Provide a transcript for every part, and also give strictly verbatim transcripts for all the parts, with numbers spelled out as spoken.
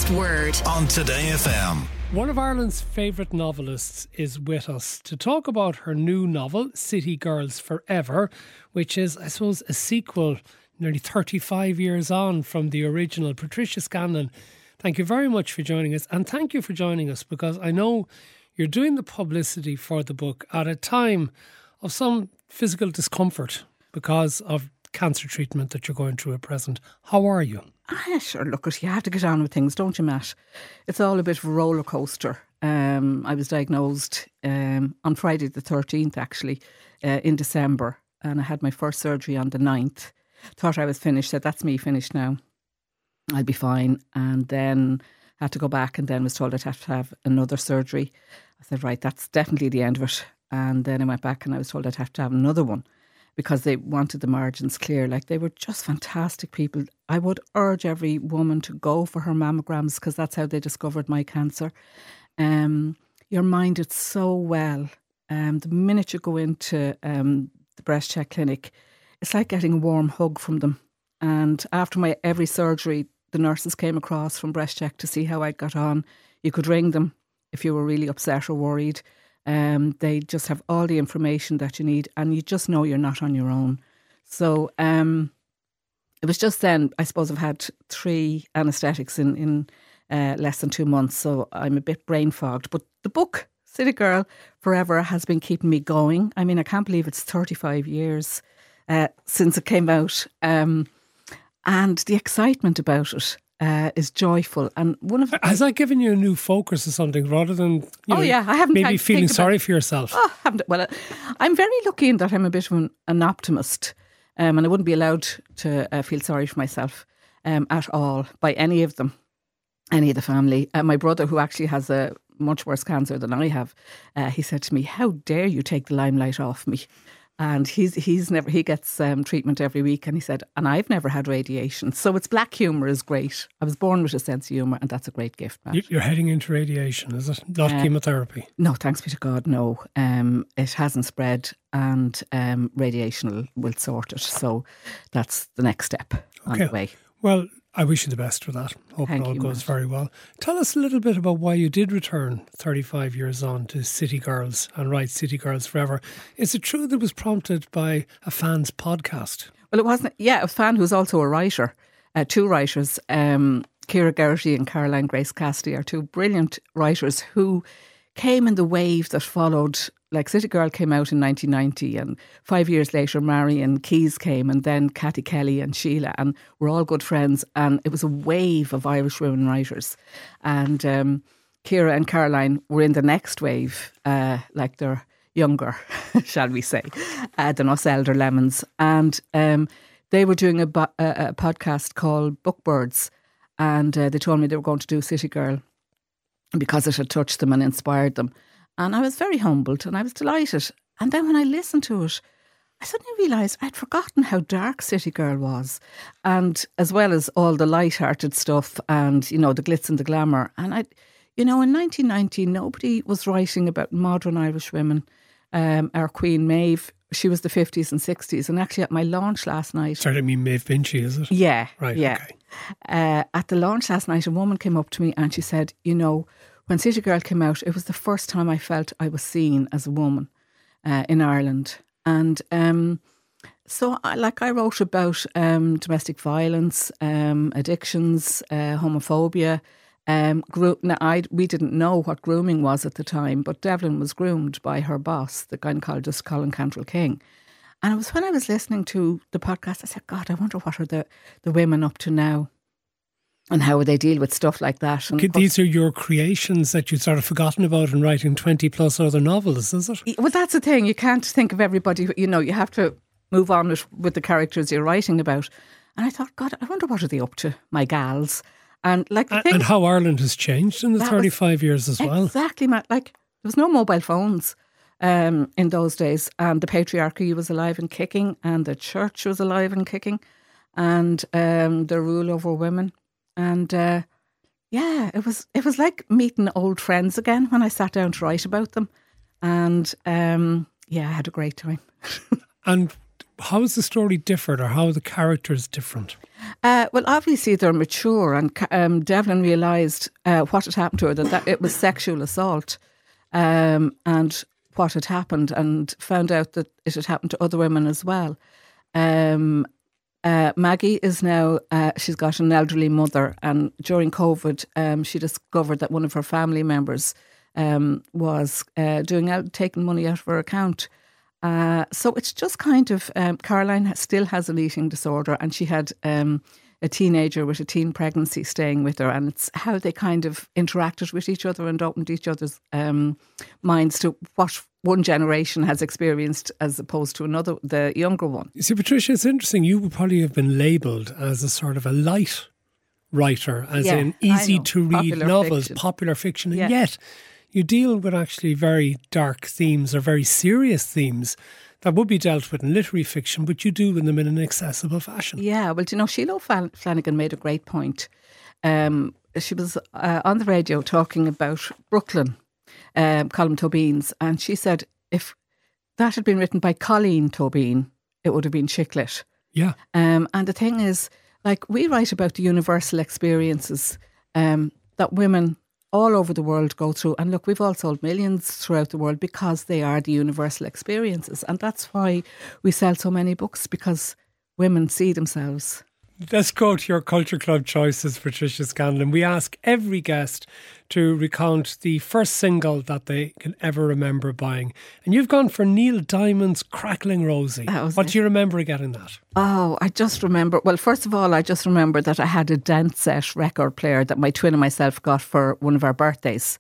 last word on Today F M. One of Ireland's favourite novelists is with us to talk about her new novel, City Girls Forever, which is, I suppose, a sequel nearly thirty-five years on from the original. Patricia Scanlon, thank you very much for joining us. And thank you for joining us because I know you're doing the publicity for the book at a time of some physical discomfort because of cancer treatment that you're going through at present. How are you? Ah, sure, look, you have to get on with things, don't you, Matt? It's all a bit of a roller coaster. Um, I was diagnosed um, on Friday the thirteenth, actually, uh, in December, and I had my first surgery on the ninth. Thought I was finished, said, that's me finished now. I'll be fine. And then had to go back and then was told I'd have to have another surgery. I said, right, that's definitely the end of it. And then I went back and I was told I'd have to have another one, because they wanted the margins clear. Like, they were just fantastic people. I would urge every woman to go for her mammograms because that's how they discovered my cancer. Um, you're minded so well. Um, the minute you go into um, the breast check clinic, it's like getting a warm hug from them. And after my every surgery, the nurses came across from breast check to see how I got on. You could ring them if you were really upset or worried. Um, they just have all the information that you need and you just know you're not on your own. So um, it was just then, I suppose I've had three anaesthetics in, in uh, less than two months, so I'm a bit brain fogged. But the book, City Girl Forever, has been keeping me going. I mean, I can't believe it's thirty-five years uh, since it came out. Um, and the excitement about it Uh, is joyful. And one of has that given you a new focus or something rather than you oh know, yeah I haven't maybe feeling about, sorry for yourself? Oh, I haven't, well, I'm very lucky in that I'm a bit of an, an optimist, um, and I wouldn't be allowed to uh, feel sorry for myself um, at all by any of them, any of the family. Uh, my brother, who actually has a much worse cancer than I have, uh, he said to me, "How dare you take the limelight off me?" And he's he's never he gets um, treatment every week, and he said, and I've never had radiation. So it's black humour is great. I was born with a sense of humour, and that's a great gift, Matt. You're heading into radiation, is it? Not uh, chemotherapy? No, thanks be to God, no. Um, it hasn't spread, and um, radiation will, will sort it. So that's the next step on okay. the way. Well, I wish you the best for that. Hope Thank it all you, goes Matt. very well. Tell us a little bit about why you did return thirty-five years on to City Girls and write City Girls Forever. Is it true that it was prompted by a fan's podcast? Well, it wasn't. Yeah, a fan who's also a writer. Uh, two writers, um, Ciara Geraghty and Caroline Grace Cassidy, are two brilliant writers who came in the wave that followed. Like, City Girl came out in nineteen ninety, and five years later Marion Keyes came, and then Kathy Kelly and Sheila, and we're all good friends, and it was a wave of Irish women writers. And um, Ciara and Caroline were in the next wave, uh, like they're younger, shall we say, uh, than us elder lemons. And um, they were doing a, bo- a, a podcast called Bookbirds, and uh, they told me they were going to do City Girl because it had touched them and inspired them. And I was very humbled and I was delighted. And then when I listened to it, I suddenly realised I'd forgotten how dark City Girl was. And as well as all the light-hearted stuff and, you know, the glitz and the glamour. And I, you know, in nineteen ninety, nobody was writing about modern Irish women. Um, our Queen Maeve, she was the fifties and sixties. And actually at my launch last night... Sorry, I mean Maeve Binchy, is it? Yeah. Right, yeah. okay. Uh, at the launch last night, a woman came up to me and she said, you know, when City Girl came out, it was the first time I felt I was seen as a woman uh, in Ireland. And um, so, I, like, I wrote about um, domestic violence, um, addictions, uh, homophobia. Um, gro- now, I we didn't know what grooming was at the time, but Devlin was groomed by her boss, the gynaecologist Colin Cantrell King. And it was when I was listening to the podcast, I said, God, I wonder what are the, the women up to now? And how would they deal with stuff like that? And these are your creations that you'd sort of forgotten about in writing twenty plus other novels, is it? Well, that's the thing. You can't think of everybody, you know, you have to move on with, with the characters you're writing about. And I thought, God, I wonder what are they up to, my gals? And like, the and, thing, and how Ireland has changed in the thirty-five was, years as well. Exactly, Matt. Like, there was no mobile phones um, in those days, and the patriarchy was alive and kicking, and the church was alive and kicking, and um, the rule over women. And uh, yeah, it was it was like meeting old friends again when I sat down to write about them. And um, yeah, I had a great time. And how is the story different, or how are the characters different? Uh, well, obviously they're mature, and um, Devlin realised uh, what had happened to her, that, that it was sexual assault, um, and what had happened, and found out that it had happened to other women as well. Um, uh, Maggie is now, uh, she's got an elderly mother, and during COVID um, she discovered that one of her family members um, was uh, doing out, taking money out of her account. Uh, so it's just kind of, um, Caroline still has an eating disorder, and she had um, a teenager with a teen pregnancy staying with her, and it's how they kind of interacted with each other and opened each other's um, minds to what one generation has experienced as opposed to another, the younger one. You see, Patricia, it's interesting. You would probably have been labelled as a sort of a light writer, as Yeah, in easy know. to read Popular novels, fiction. popular fiction, and Yeah. yet you deal with actually very dark themes or very serious themes that would be dealt with in literary fiction, but you do in them in an accessible fashion. Yeah, well, do you know, Sheila Flan- Flanagan made a great point. Um, she was uh, on the radio talking about Brooklyn, um, Colm Tóibín's, and she said if that had been written by Colleen Tóibín, it would have been chick lit. Yeah. Um, and the thing is, like, we write about the universal experiences um, that women all over the world go through. And look, we've all sold millions throughout the world because they are the universal experiences. And that's why we sell so many books, because women see themselves. Let's go to your Culture Club choices, Patricia Scanlon. We ask every guest to recount the first single that they can ever remember buying. And you've gone for Neil Diamond's Crackling Rosie. That was What it. do you remember getting that? Oh, I just remember, well, first of all, I just remember that I had a dance set record player that my twin and myself got for one of our birthdays.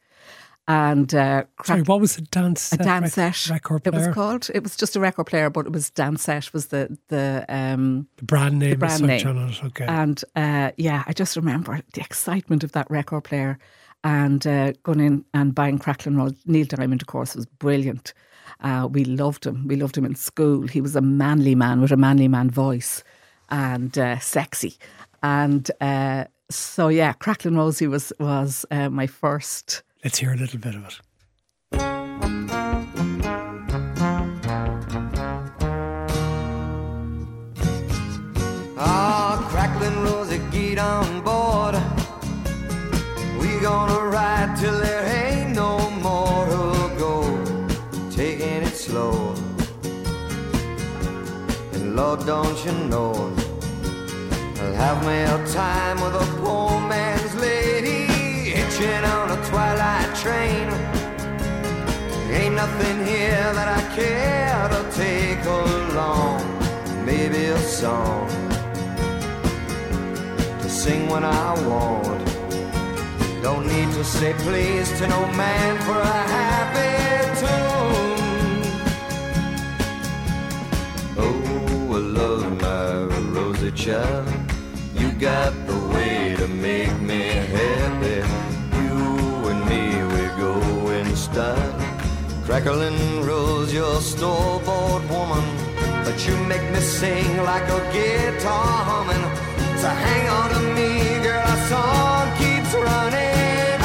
And uh, Sorry, what was the dance a set? dance rec- set. Record It player? was called. It was just a record player, but it was dance set was the the um, The brand name brand as such name. on it. Okay. And uh, yeah, I just remember the excitement of that record player, and uh, going in and buying Crackling Road. Neil Diamond, of course, was brilliant. Uh, we loved him. We loved him in school. He was a manly man with a manly man voice, and uh, sexy. And uh, so yeah, Crackling Rosie was was uh, my first. Let's hear a little bit of it. Ah, Crackling Rosie, get on board. We gonna ride till there ain't no more to go. Taking it slow. And Lord, don't you know, I'll have me a time with a poor man's lady, hitching on a twilight train. Ain't nothing here that I care to take along. Maybe a song to sing when I want. Don't need to say please to no man for a happy tune. Oh, I love my Rosie child. You got the way to make me happy. You and me, we go in style. Crackling Rose, you're a store-bought woman, but you make me sing like a guitar humming. So hang on to me, girl, our song keeps running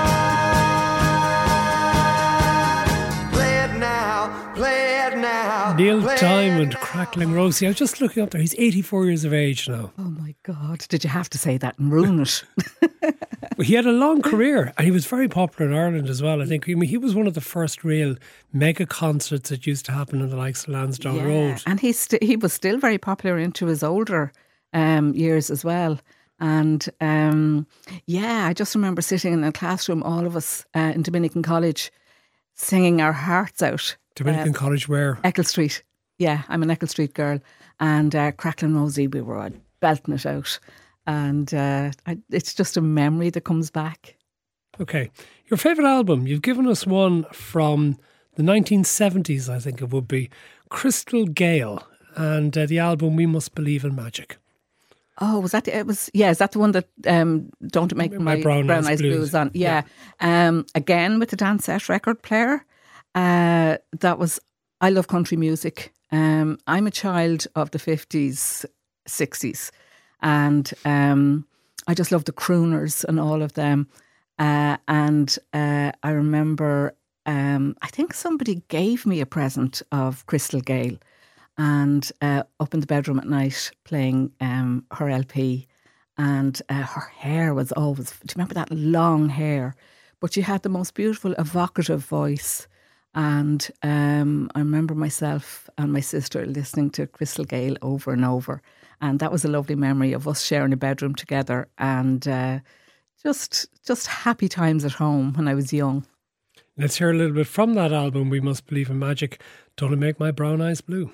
on. Play it now, play it now. Neil play it Diamond, now. Crackling Rosie. I was just looking up there. He's eighty-four years of age now. Oh my God! Did you have to say that and ruin it? He had a long career, and he was very popular in Ireland as well. I think I mean, he was one of the first real mega concerts that used to happen in the likes of Lansdowne Road. And he st- he was still very popular into his older um, years as well. And um, yeah, I just remember sitting in a classroom, all of us uh, in Dominican College, singing our hearts out. Dominican uh, College, where? Eccles Street. Yeah, I'm an Eccles Street girl. And uh, Crackling Rosie, we were belting it out. And uh, I, it's just a memory that comes back. Okay. Your favourite album? You've given us one from the nineteen seventies, I think it would be, Crystal Gale, and uh, the album We Must Believe in Magic. Oh, was that, it was, yeah, is that the one that um, Don't It Make My, My Brown Brown, Eyes Eyes Blues. Blues on? Yeah. Um, again, with the dance set record player. Uh, that was, I love country music. Um, I'm a child of the fifties, sixties. And um, I just love the crooners and all of them. Uh, and uh, I remember, um, I think somebody gave me a present of Crystal Gale. and uh, up in the bedroom at night playing um, her L P. And uh, her hair was always, do you remember that long hair? But she had the most beautiful, evocative voice. And um, I remember myself and my sister listening to Crystal Gayle over and over. And that was a lovely memory of us sharing a bedroom together and uh, just just happy times at home when I was young. Let's hear a little bit from that album, We Must Believe in Magic. Don't It Make My Brown Eyes Blue?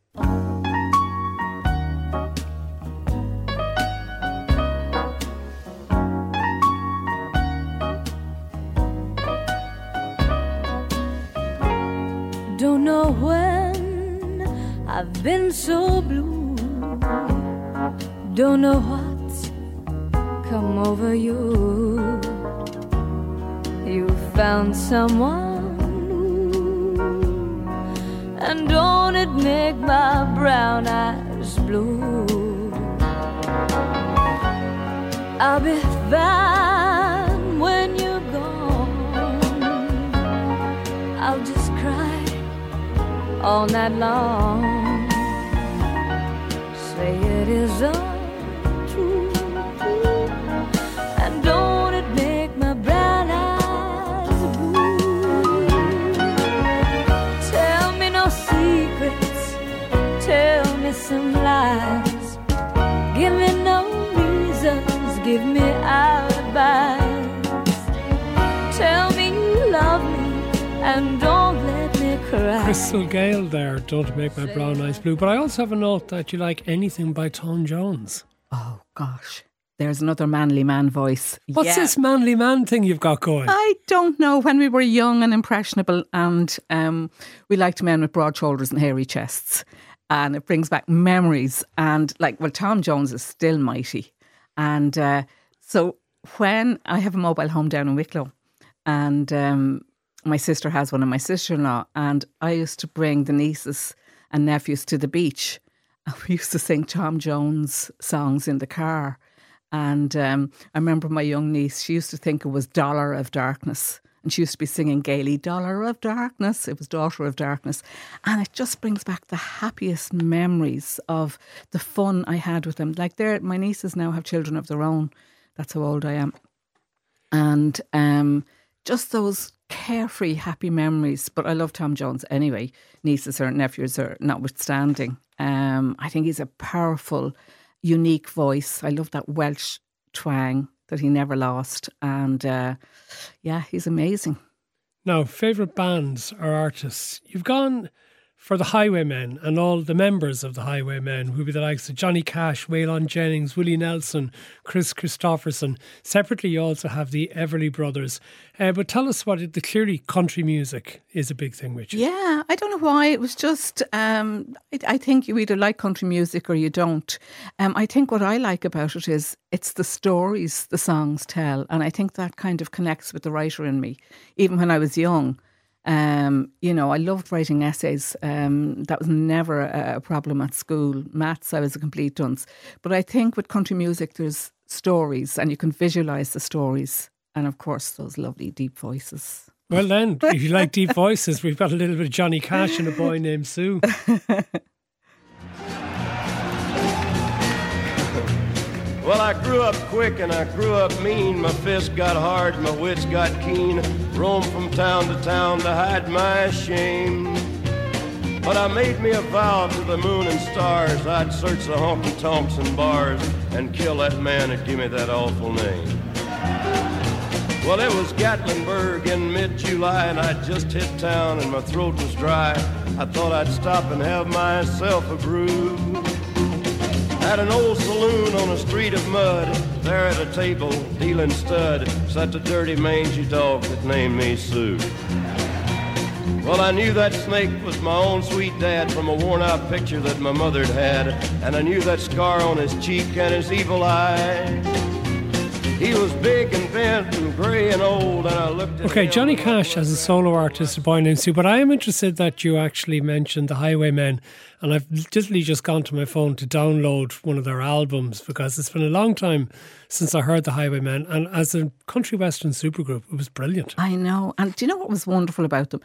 Don't know when I've been so blue. Don't know what's come over you. You found someone new, and don't it make my brown eyes blue? I'll be fine when you're gone. I'll just cry all night long. Say it is untrue, and don't it make my brown eyes blue? Tell me no secrets, tell me some lies. Give me no reasons, give me alibis. Tell me you love me and don't let me cry. Crystal Gayle there, Don't It Make My Brown Eyes Blue. But I also have a note that you like anything by Tom Jones. Oh, gosh. There's another manly man voice. What's Yeah. this manly man thing you've got going? I don't know. When we were young and impressionable, and um, we liked men with broad shoulders and hairy chests, and it brings back memories. And like, well, Tom Jones is still mighty. And uh, so when I have a mobile home down in Wicklow, and um, my sister has one, and my sister-in-law, and I used to bring the nieces and nephews to the beach, and we used to sing Tom Jones songs in the car. And um, I remember my young niece, she used to think it was Dollar of Darkness. And she used to be singing gaily, Dollar of Darkness. It was Daughter of Darkness. And it just brings back the happiest memories of the fun I had with them. Like, they're, my nieces now have children of their own. That's how old I am. And um, just those carefree, happy memories. But I love Tom Jones anyway. Nieces or nephews are notwithstanding. Um, I think he's a powerful, unique voice. I love that Welsh twang that he never lost. And uh, yeah, he's amazing. Now, favourite bands or artists? You've gone for the Highwaymen and all the members of the Highwaymen, who would be the likes of Johnny Cash, Waylon Jennings, Willie Nelson, Chris Christopherson. Separately, you also have the Everly Brothers. Uh, but tell us what it, the clearly country music is a big thing with you. Yeah, I don't know why. It was just, um, I, I think you either like country music or you don't. Um, I think what I like about it is it's the stories the songs tell. And I think that kind of connects with the writer in me. Even when I was young, um, you know, I loved writing essays. Um, that was never a, a problem at school. Maths, I was a complete dunce. But I think with country music, there's stories and you can visualise the stories. And of course, those lovely deep voices. Well then, if you like deep voices, we've got a little bit of Johnny Cash and a boy named Sue. Well, I grew up quick and I grew up mean. My fists got hard, my wits got keen. Roamed from town to town to hide my shame. But I made me a vow to the moon and stars I'd search the honky-tonks and bars and kill that man that gave me that awful name. Well, it was Gatlinburg in mid-July, and I'd just hit town and my throat was dry. I thought I'd stop and have myself a brew. At an old saloon on a street of mud, there at a table, dealing stud, sat the dirty mangy dog that named me Sue. Well, I knew that snake was my own sweet dad from a worn-out picture that my mother'd had, and I knew that scar on his cheek and his evil eye. He was big and bent and grey and old, and I looked at Okay, him Johnny and Cash as a solo artist, a boy named Sue, but I am interested that you actually mentioned the Highwaymen, and I've literally just gone to my phone to download one of their albums because it's been a long time since I heard the Highwaymen, and as a country western supergroup, it was brilliant. I know. And do you know what was wonderful about them?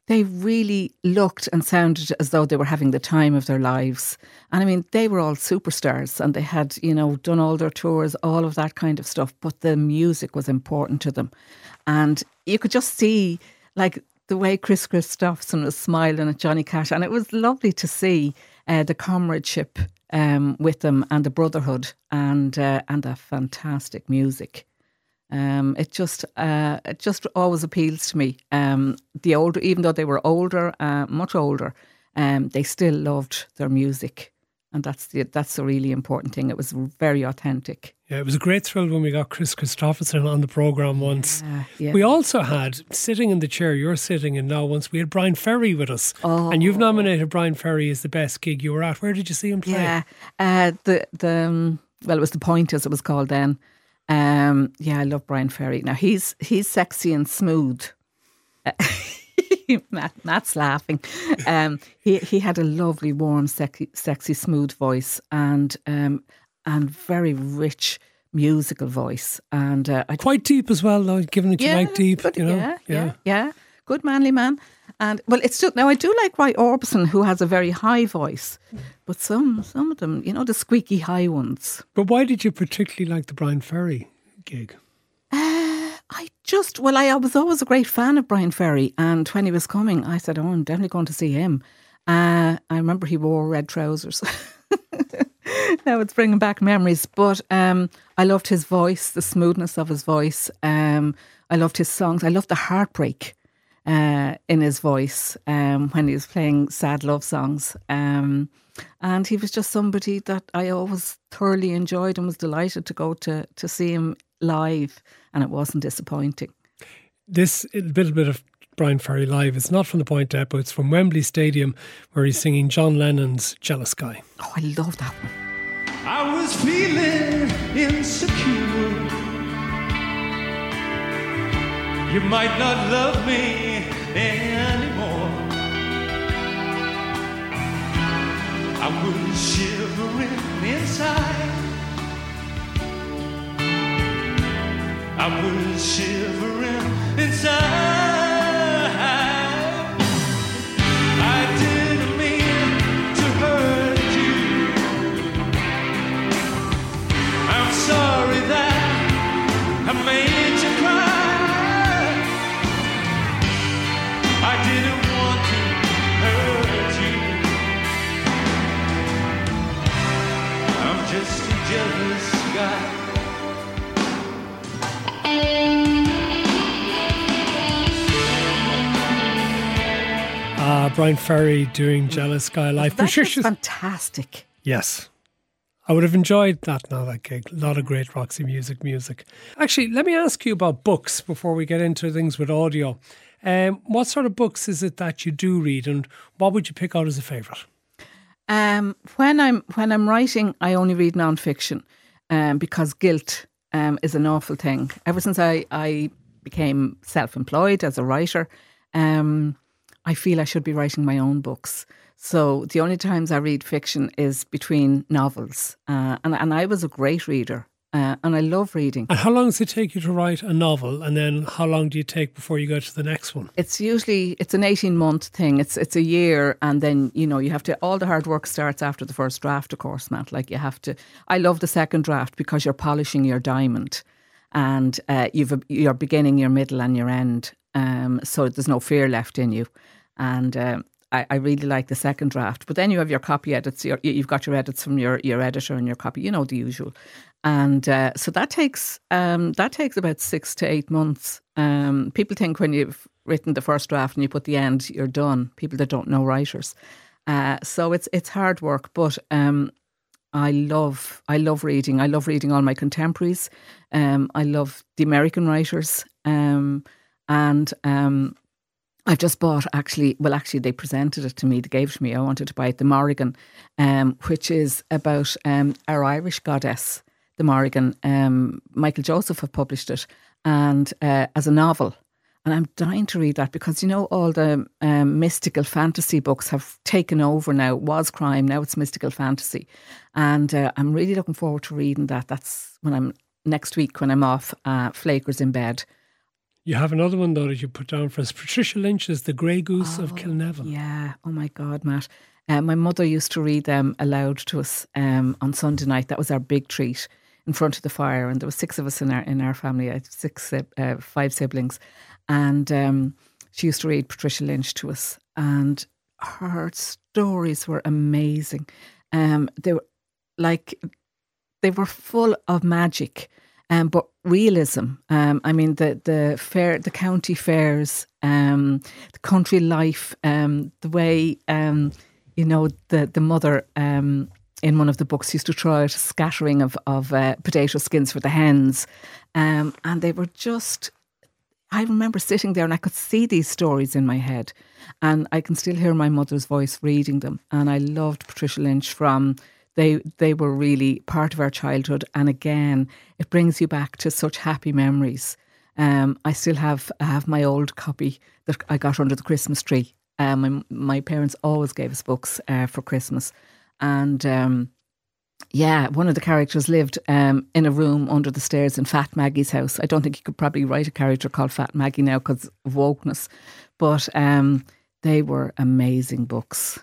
they really looked and sounded as though they were having the time of their lives. And I mean, they were all superstars and they had, you know, done all their tours, all of that kind of stuff. But the music was important to them. And you could just see, like, the way Chris Christopherson was smiling at Johnny Cash. And it was lovely to see uh, the comradeship um, with them and the brotherhood and uh, and the fantastic music. Um, it just uh, it just always appeals to me. Um, the older, even though they were older, uh, much older, um, they still loved their music, and that's the that's a really important thing. It was very authentic. Yeah, it was a great thrill when we got Chris Christopherson on the programme once. Uh, yeah. We also had, sitting in the chair you're sitting in now once, we had Brian Ferry with us. Oh. And you've nominated Brian Ferry as the best gig you were at. Where did you see him play? Yeah, uh, the the um, well, it was the Pointers. It was called then. Um, yeah, I love Brian Ferry. Now he's he's sexy and smooth. Uh, Matt, Matt's laughing. Um, he he had a lovely, warm, sexy, sexy, smooth voice, and um, and very rich musical voice, and uh, I, Quite deep as well, though, given that you yeah, like deep. good, You know? yeah, yeah, yeah, good manly man. And well, it's just now I do like Roy Orbison, who has a very high voice, but some some of them, you know, the squeaky high ones. But why did you particularly like the Brian Ferry gig? Uh, I just, well, I, I was always a great fan of Brian Ferry, and when he was coming, I said, oh, I'm definitely going to see him. Uh, I remember he wore red trousers. Now it's bringing back memories, but um, I loved his voice, the smoothness of his voice. Um, I loved his songs. I loved the heartbreak uh, in his voice um, when he was playing sad love songs. Um, and he was just somebody that I always thoroughly enjoyed and was delighted to go to to see him live, and it wasn't disappointing. This little bit of Brian Ferry live, it's not from the Point Depot, it's from Wembley Stadium, where he's singing John Lennon's Jealous Guy. Oh, I love that one. I was feeling insecure. You might not love me anymore. I was shivering inside. I was shivering inside. I didn't mean to hurt you. I'm sorry that I made you cry. I didn't want to hurt you. I'm just a jealous guy. Ah, Brian Ferry doing Jealous Guy live. That's Patricia's- fantastic. Yes. I would have enjoyed that now, that gig. A lot of great Roxy Music music. Actually, let me ask you about books before we get into things with audio. Um, what sort of books is it that you do read, and what would you pick out as a favourite? Um, when I'm when I'm writing, I only read non-fiction um, because guilt um, is an awful thing. Ever since I, I became self-employed as a writer, um, I feel I should be writing my own books. So the only times I read fiction is between novels. Uh, and, and I was a great reader uh, and I love reading. And how long does it take you to write a novel, and then how long do you take before you go to the next one? It's usually, it's an eighteen month thing. It's it's a year, and then, you know, you have to, all the hard work starts after the first draft, of course, Matt. Like you have to, I love the second draft because you're polishing your diamond and uh, you've a, your beginning, your middle and your end. Um, so there's no fear left in you. And um, I, I really like the second draft. But then you have your copy edits. Your, you've got your edits from your, your editor and your copy, you know, the usual. And uh, so that takes um, that takes about six to eight months. Um, people think when you've written the first draft and you put the end, you're done. People that don't know writers. Uh, so it's it's hard work. But um, I love I love reading. I love reading all my contemporaries. Um, I love the American writers. Um, and um, I've just bought actually, well, actually they presented it to me, they gave it to me. I wanted to buy it, The Morrigan, um, which is about um, our Irish goddess, The Morrigan. Um, Michael Joseph have published it and uh, as a novel. And I'm dying to read that because, you know, all the um, mystical fantasy books have taken over now. It was crime, now it's mystical fantasy. And uh, I'm really looking forward to reading that. That's when I'm, next week when I'm off, uh, Flakers in bed. You have another one, though, that you put down for us. Patricia Lynch's The Grey Goose oh, of Kilneville. Yeah. Oh, my God, Matt. Uh, my mother used to read them aloud to us um, on Sunday night. That was our big treat in front of the fire. And there were six of us in our in our family. I had six, uh, five siblings. And um, she used to read Patricia Lynch to us. And her stories were amazing. Um, they were like, they were full of magic. Um, but realism, um, I mean, the the fair, the county fairs, um, the country life, um, the way, um, you know, the the mother um, in one of the books used to try out a scattering of of uh, potato skins for the hens, um, and they were just. I remember sitting there and I could see these stories in my head, and I can still hear my mother's voice reading them. And I loved Patricia Lynch from. They they were really part of our childhood, and again, it brings you back to such happy memories. Um, I still have I have my old copy that I got under the Christmas tree. Um, my, my parents always gave us books uh, for Christmas, and um, yeah, one of the characters lived um, in a room under the stairs in Fat Maggie's house. I don't think you could probably write a character called Fat Maggie now because of wokeness, but um, they were amazing books.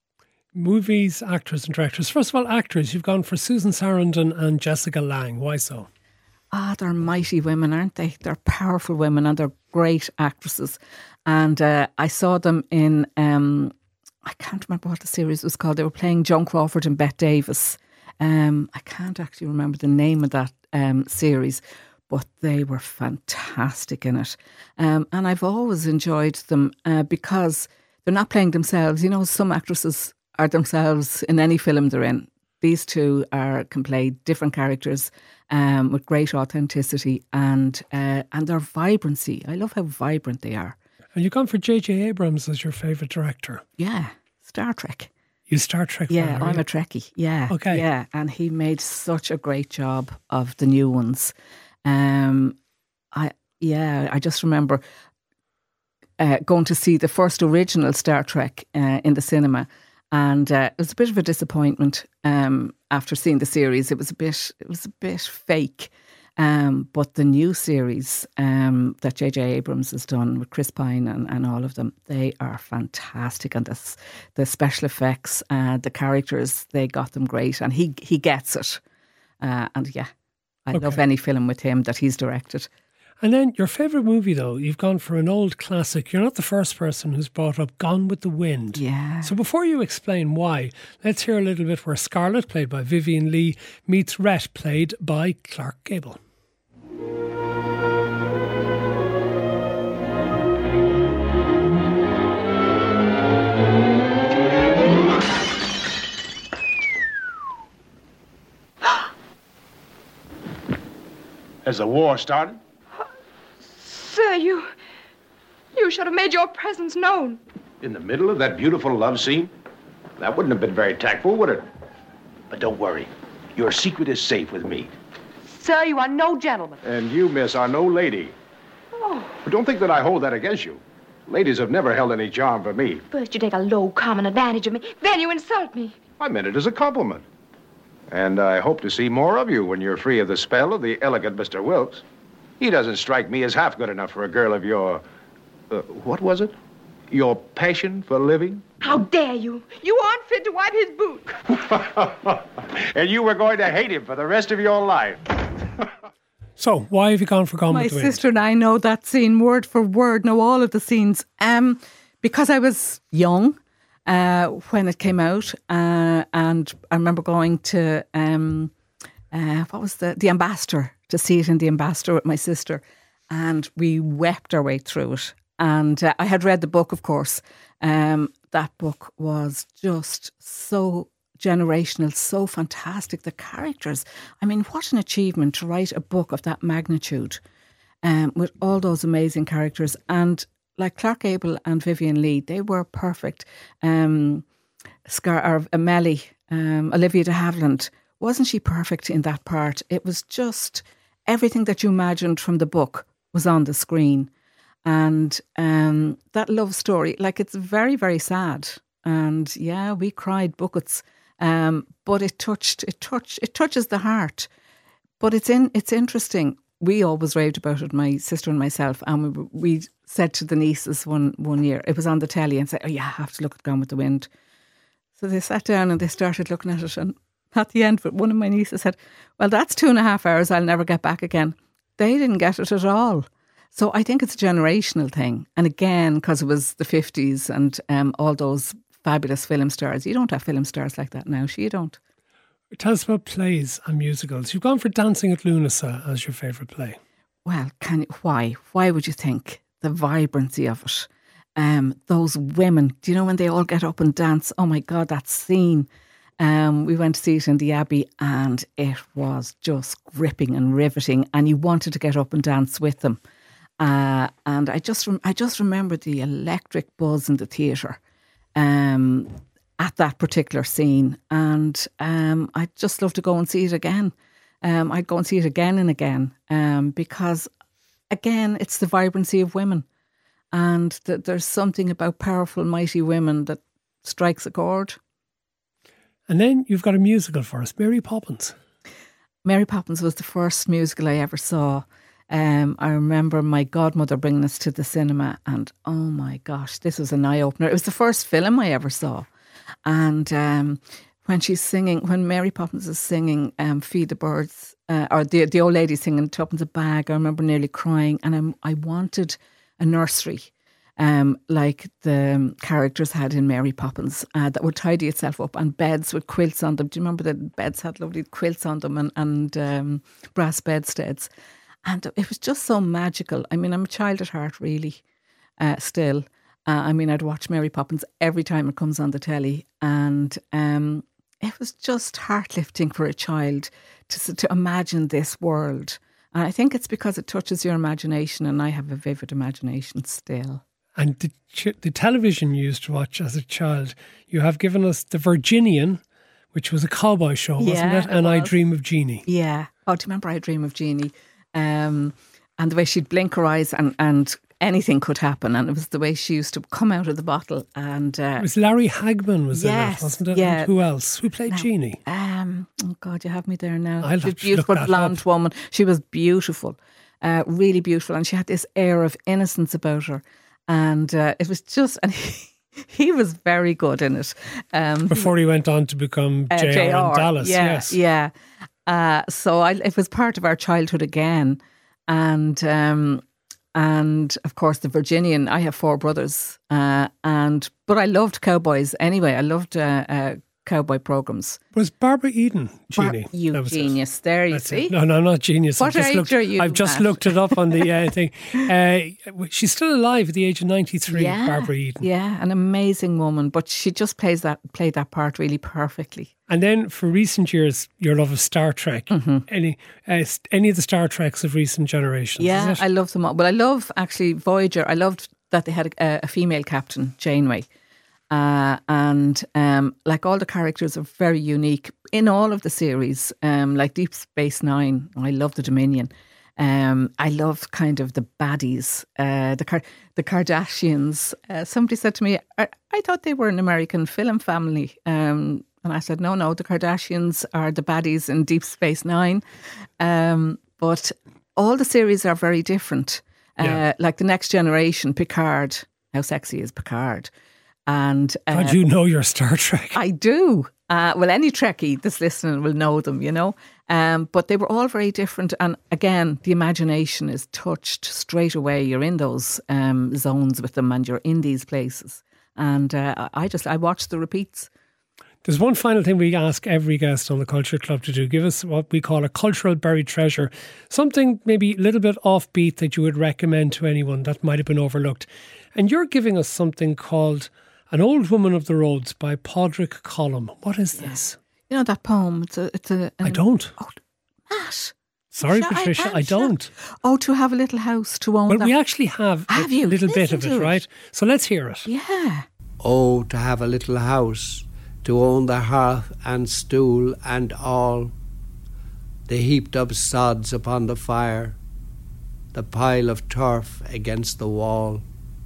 Movies, actors and directors. First of all, actors. You've gone for Susan Sarandon and Jessica Lange. Why so? Ah, they're mighty women, aren't they? They're powerful women and they're great actresses. And uh, I saw them in, um, I can't remember what the series was called. They were playing Joan Crawford and Bette Davis. Um, I can't actually remember the name of that um, series, but they were fantastic in it. Um, and I've always enjoyed them uh, because they're not playing themselves. You know, some actresses are themselves in any film they're in. These two are can play different characters um, with great authenticity and uh, and their vibrancy. I love how vibrant they are. And you've gone for J J Abrams as your favourite director. Yeah, Star Trek. You Star Trek Yeah, fan, I'm you? a Trekkie. Yeah, okay. Yeah, and he made such a great job of the new ones. Um, I yeah, I just remember uh, going to see the first original Star Trek uh, in the cinema. And uh, it was a bit of a disappointment um, after seeing the series. It was a bit, it was a bit fake. Um, but the new series um, that J J Abrams has done with Chris Pine and, and all of them, they are fantastic. And the, the special effects, uh, the characters, they got them great. And he he gets it. Uh, and yeah, I okay. love any film with him that he's directed. And then your favourite movie, though, you've gone for an old classic. You're not the first person who's brought up Gone with the Wind. Yeah. So before you explain why, let's hear a little bit where Scarlett, played by Vivien Leigh, meets Rhett, played by Clark Gable. Has the war started? Sir, you... you should have made your presence known. In the middle of that beautiful love scene? That wouldn't have been very tactful, would it? But don't worry. Your secret is safe with me. Sir, you are no gentleman. And you, miss, are no lady. Oh. But don't think that I hold that against you. Ladies have never held any charm for me. First you take a low, common advantage of me. Then you insult me. I meant it as a compliment. And I hope to see more of you when you're free of the spell of the elegant Mister Wilkes. He doesn't strike me as half good enough for a girl of your... Uh, what was it? Your passion for living? How dare you? You aren't fit to wipe his boot. And you were going to hate him for the rest of your life. So, why have you gone for Gone My with the Wind? sister and I know that scene word for word, know all of the scenes. Um, because I was young uh, when it came out, uh, and I remember going to, um, uh, what was the, the Ambassador, to see it in the Ambassador with my sister, and we wept our way through it. And uh, I had read the book, of course. Um, that book was just so generational, so fantastic. The characters, I mean, what an achievement to write a book of that magnitude um, with all those amazing characters. And like Clark Gable and Vivien Leigh, they were perfect. Um, Scar, or, uh, Mellie, um, Olivia de Havilland, wasn't she perfect in that part? It was just everything that you imagined from the book was on the screen. And um, that love story, like, it's very, very sad. And yeah, we cried buckets. Um, but it touched, it touched, it touches the heart. But it's in, it's interesting. we always raved about it, my sister and myself, and we, we said to the nieces one, one year, it was on the telly, and said, oh yeah, I have to look at Gone with the Wind. So they sat down and they started looking at it, and at the end of it, one of my nieces said, well, that's two and a half hours I'll never get back again. They didn't get it at all. So I think it's a generational thing. And again, because it was the fifties and um, all those fabulous film stars, you don't have film stars like that now, you don't. Tell us about plays and musicals. You've gone for Dancing at Lunasa as your favourite play. Well, can you, why? Why would you think? The vibrancy of it. Um, those women, do you know when they all get up and dance? Oh my God, that scene. Um, we went to see it in the Abbey and it was just gripping and riveting, and you wanted to get up and dance with them. Uh, and I just rem- I just remember the electric buzz in the theatre um, at that particular scene, and um, I'd just love to go and see it again. Um, I'd go and see it again and again um, because, again, it's the vibrancy of women, and th- there's something about powerful, mighty women that strikes a chord. And then you've got a musical for us, Mary Poppins. Mary Poppins was the first musical I ever saw. Um, I remember my godmother bringing us to the cinema, and oh my gosh, this was an eye-opener. It was the first film I ever saw. And um, when she's singing, when Mary Poppins is singing um, Feed the Birds, uh, or the the old lady singing Tuppence a Bag, I remember nearly crying, and I'm, I wanted a nursery Um, like the characters had in Mary Poppins uh, that would tidy itself up, and beds with quilts on them. Do you remember that beds had lovely quilts on them and, and um, brass bedsteads? And it was just so magical. I mean, I'm a child at heart, really, uh, still. Uh, I mean, I'd watch Mary Poppins every time it comes on the telly, and um, it was just heart-lifting for a child to, to imagine this world. And I think it's because it touches your imagination, and I have a vivid imagination still. And the, the television you used to watch as a child, you have given us The Virginian, which was a cowboy show, wasn't Yeah, it? it And was. I Dream of Jeannie. Yeah. Oh, do you remember I Dream of Jeannie? Um, and the way she'd blink her eyes and, and anything could happen. And it was the way she used to come out of the bottle. And uh, It was Larry Hagman was in Yes, it, wasn't it? yeah. And who else? Who played Now, Jeannie? Um, oh God, you have me there now. I'll She was have a to look beautiful that blonde up. woman. She was beautiful, uh, really beautiful, and she had this air of innocence about her. And uh, it was just, and he, he was very good in it. Um, Before he went on to become uh, J R in Dallas, yeah, yes. yeah. Uh, so I, it was part of our childhood again, and um, and of course the Virginian. I have four brothers, uh, and but I loved cowboys anyway. I loved uh, uh, cowboy programs. Was Barbara Eden Jeannie? Bar- you That was it. genius! There you That's see. it. No, no, not genius. What I've just age looked, are you, I've just Matt? looked it up on the uh, thing. Uh, she's still alive at the age of ninety-three, Yeah, Barbara Eden. yeah, an amazing woman, but she just plays that played that part really perfectly. And then for recent years, your love of Star Trek. Mm-hmm. Any uh, any of the Star Treks of recent generations, Yeah, is it? I love them all. Well, I love actually Voyager. I loved that they had a, a female captain, Janeway. Uh, and um, like all the characters are very unique in all of the series. Um, like Deep Space Nine, I love the Dominion. Um, I love kind of the baddies, uh, the Car- the Kardashians. Uh, somebody said to me, I-, I thought they were an American film family. Um, and I said, no, no, the Kardashians are the baddies in Deep Space Nine. Um, but all the series are very different. Uh, Yeah. Like The Next Generation, Picard. How sexy is Picard? And uh, God, you know your Star Trek. I do. Uh, well, any Trekkie that's listening will know them, you know. Um, but they were all very different. And again, the imagination is touched straight away. You're in those um, zones with them and you're in these places. And uh, I just, I watch the repeats. There's one final thing we ask every guest on the Culture Club to do. Give us what we call a cultural buried treasure. Something maybe a little bit offbeat that you would recommend to anyone that might have been overlooked. And you're giving us something called An Old Woman of the Roads by Padraig Colum. What is this? You know that poem? It's a. It's a. I don't. Oh, Matt. Sorry, Sure, I Patricia, am I, sure. don't. Oh, to have a little house to own. Well, that. we actually have, Have a you? little bit Listen of it, to it. right? So let's hear it. Yeah. Oh, to have a little house, to own the hearth and stool and all, the heaped up sods upon the fire, the pile of turf against the wall,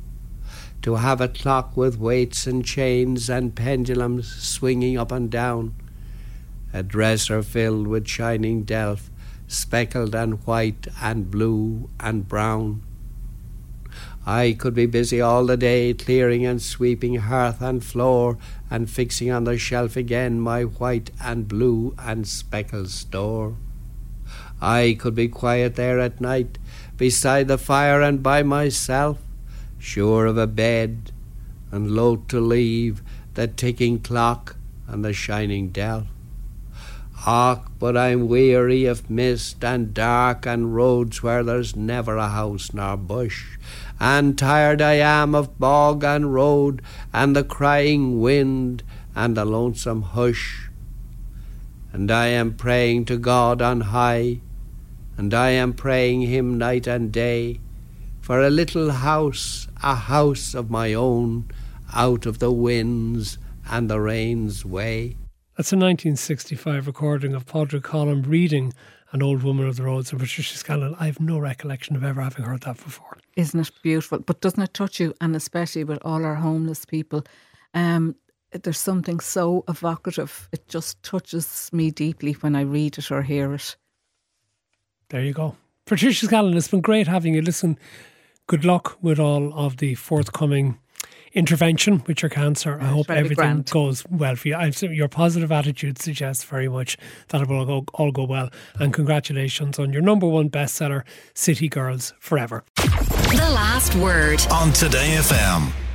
to have a clock with weights and chains and pendulums swinging up and down, a dresser filled with shining delf, speckled and white and blue and brown. I could be busy all the day, clearing and sweeping hearth and floor, and fixing on the shelf again my white and blue and speckled store. I could be quiet there at night, beside the fire and by myself, sure of a bed, and loath to leave the ticking clock and the shining delph. Och, but I'm weary of mist and dark and roads where there's never a house nor bush, and tired I am of bog and road and the crying wind and the lonesome hush. And I am praying to God on high, and I am praying him night and day, for a little house, a house of my own, out of the winds and the rain's way. That's a nineteen sixty-five recording of Padraig Colum reading An Old Woman of the Roads and Patricia Scanlon. I have no recollection of ever having heard that before. Isn't it beautiful? But doesn't it touch you? And especially with all our homeless people, um, there's something so evocative. It just touches me deeply when I read it or hear it. There you go. Patricia Scanlon, it's been great having you. Listen, good luck with all of the forthcoming intervention with your cancer. I hope everything goes well for you. I'm, your positive attitude suggests very much that it will all go, all go well. And congratulations on your number one bestseller, City Girls Forever. The Last Word on Today F M.